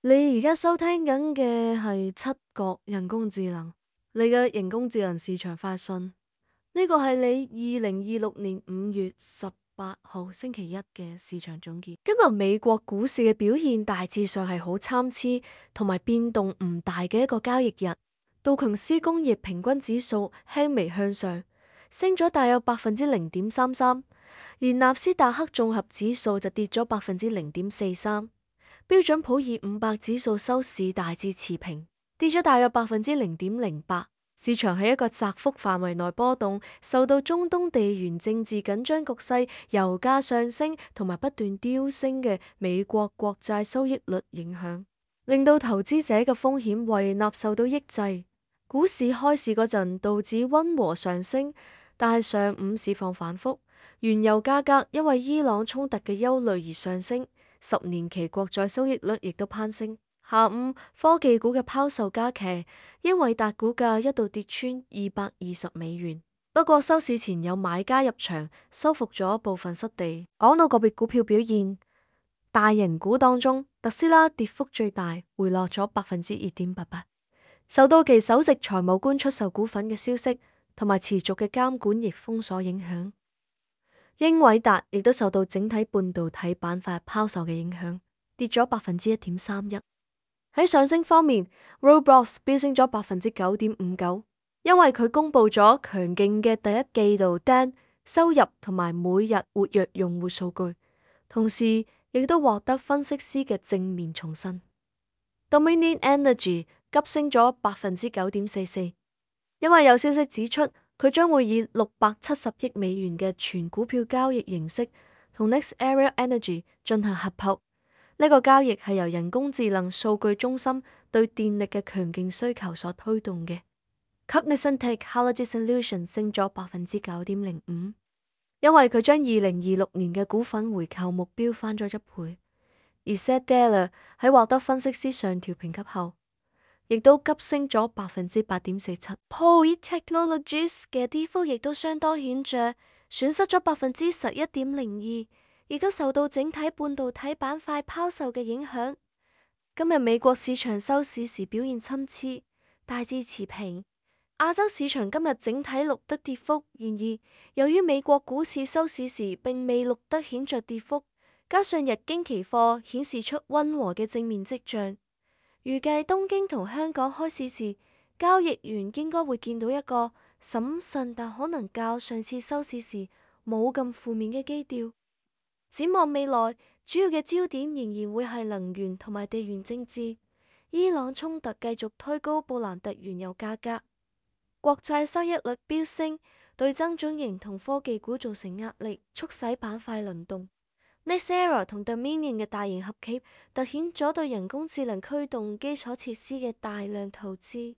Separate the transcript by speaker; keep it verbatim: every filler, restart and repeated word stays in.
Speaker 1: 你而家收聽緊嘅係七國人工智能，你嘅人工智能市場快訊。呢個係你二零二六年五月十八號星期一嘅市場總結。今日美國股市嘅表現大致上係好參差，同埋變動唔大嘅一個交易日。道瓊斯工業平均指數輕微向上，升咗大約百分之零點三三，而納斯達克綜合指數就跌咗百分之零點四三。標準普爾五百指數收市大致持平，跌咗大約百分之零點零八。市場喺一個窄幅範圍內波動，受到中東地緣政治緊張局勢、油價上升同埋不斷飆升嘅美國國債收益率影響，令到投資者嘅風險胃納受到抑制。股市開市嗰陣，道指溫和上升，但係上午市況反覆，原油價格因為伊朗衝突嘅憂慮而上升。十年期國債收益率亦都攀升。下午科技股嘅拋售加劇，英偉達股價一度跌穿二百二十美元。不過收市前有買家入場，收復咗部分失地。講到個別股票表現，大型股當中，特斯拉跌幅最大，回落咗百分之二點八八，受到其首席財務官出售股份嘅消息同埋持續嘅監管逆風所影響。英偉達亦都受到整體半導體板塊拋售嘅影響，跌咗百分之一點三一。喺上升方面 ，Roblox 飆升咗百分之九點五九，因為佢公布咗強勁嘅第一季度單收入同埋每日活躍用戶數據，同時亦都獲得分析師嘅正面重申。Dominion Energy 急升咗百分之九點四四，因為有消息指出，佢將會以六百七十億美元嘅全股票交易形式同 NextEra Energy 進行合併。呢個交易係由人工智能數據中心對電力嘅強勁需求所推動嘅。Cognizant Technology Solutions 升咗百分之九點零五，因為佢將二零二六年嘅股份回購目標翻咗一倍。而 Zedler 喺獲得分析師上調評級後，亦都急升咗百分之八點四七。Poly Technologies 嘅跌幅亦都相當顯著，損失咗百分之十一點零二，亦都受到整體半導體板塊拋售嘅影響。今日美國市場收市時表現參差，大致持平。亞洲市場今日整體錄得跌幅，然而由於美國股市收市時並未錄得顯著跌幅，加上日經期貨顯示出溫和嘅正面跡象。預計東京同香港開市時，交易員應該會見到一個審慎但可能較上次收市時冇咁負面嘅基調。展望未來，主要嘅焦點仍然會係能源同埋地緣政治。伊朗衝突繼續推高布蘭特原油價格，國債收益率飆升，對增長型同科技股造成壓力，促使板塊輪動。NextEra 同 Dominion 嘅大型合企凸顯咗對人工智能驅動基礎設施嘅大量投資。